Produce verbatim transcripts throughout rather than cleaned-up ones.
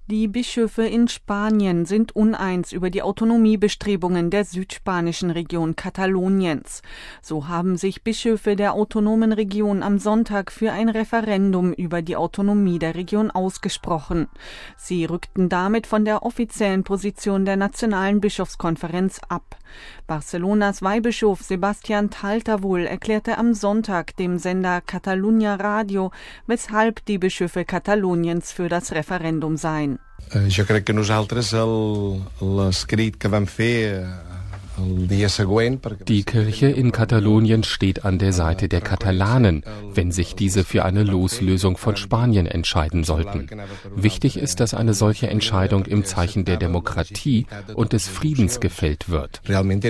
Die Bischöfe in Spanien sind uneins über die Autonomiebestrebungen der südspanischen Region Kataloniens. So haben sich Bischöfe der autonomen Region am Sonntag für ein Referendum über die Autonomie der Region ausgesprochen. Sie rückten damit von der offiziellen Position der Nationalen Bischofskonferenz ab. Barcelonas Weihbischof Sebastián Talterbull erklärte am Sonntag dem Sender Catalunya Radio, weshalb die Bischöfe Kataloniens für das Referendum seien. Jo crec que nosaltres el, l'escrit que vam fer Die Kirche in Katalonien steht an der Seite der Katalanen, wenn sich diese für eine Loslösung von Spanien entscheiden sollten. Wichtig ist, dass eine solche Entscheidung im Zeichen der Demokratie und des Friedens gefällt wird.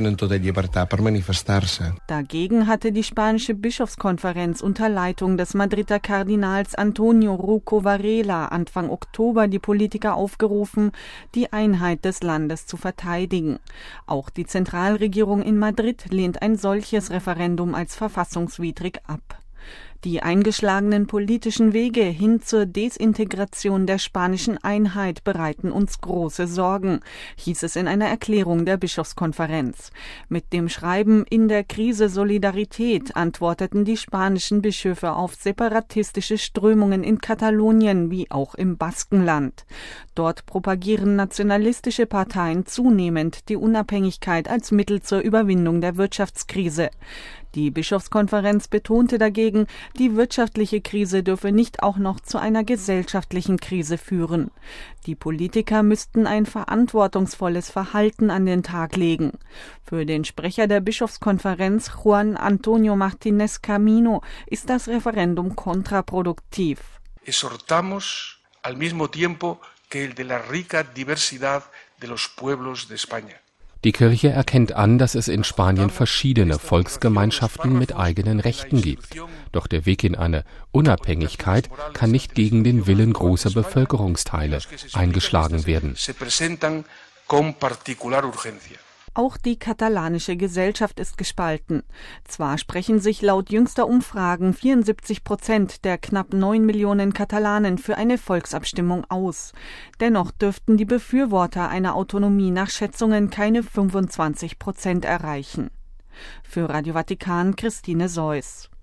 Dagegen hatte die spanische Bischofskonferenz unter Leitung des Madrider Kardinals Antonio Rouco Varela Anfang Oktober die Politiker aufgerufen, die Einheit des Landes zu verteidigen. Auch die Zentral Die Zentralregierung in Madrid lehnt ein solches Referendum als verfassungswidrig ab. Die eingeschlagenen politischen Wege hin zur Desintegration der spanischen Einheit bereiten uns große Sorgen, hieß es in einer Erklärung der Bischofskonferenz. Mit dem Schreiben In der Krise Solidarität antworteten die spanischen Bischöfe auf separatistische Strömungen in Katalonien wie auch im Baskenland. Dort propagieren nationalistische Parteien zunehmend die Unabhängigkeit als Mittel zur Überwindung der Wirtschaftskrise. Die Bischofskonferenz betonte dagegen, die wirtschaftliche Krise dürfe nicht auch noch zu einer gesellschaftlichen Krise führen. Die Politiker müssten ein verantwortungsvolles Verhalten an den Tag legen. Für den Sprecher der Bischofskonferenz, Juan Antonio Martínez Camino, ist das Referendum kontraproduktiv. Exhortamos al mismo tiempo que el de la rica diversidad de los pueblos de España. Die Kirche erkennt an, dass es in Spanien verschiedene Volksgemeinschaften mit eigenen Rechten gibt. Doch der Weg in eine Unabhängigkeit kann nicht gegen den Willen großer Bevölkerungsteile eingeschlagen werden. Auch die katalanische Gesellschaft ist gespalten. Zwar sprechen sich laut jüngster Umfragen vierundsiebzig Prozent der knapp neun Millionen Katalanen für eine Volksabstimmung aus. Dennoch dürften die Befürworter einer Autonomie nach Schätzungen keine fünfundzwanzig Prozent erreichen. Für Radio Vatikan Christine Seuss.